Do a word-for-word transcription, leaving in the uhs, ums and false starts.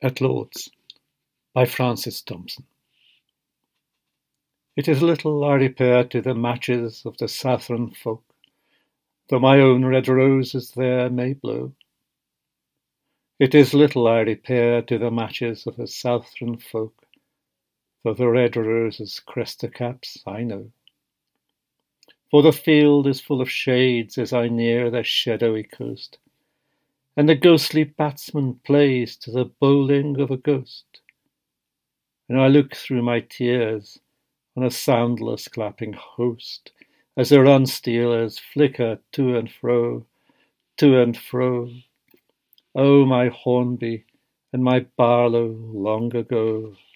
at Lord's by Francis Thompson. It is little I repair to the matches of the Southron folk, though my own red roses there may blow. It is little I repair to the matches of the Southron folk, though the red roses crest the caps I know. For the field is full of shades as I near the shadowy coast, and the ghostly batsman plays to the bowling of a ghost. And I look through my tears on a soundless clapping host, as the run-stealers flicker to and fro, to and fro. Oh, my Hornby and my Barlow long ago.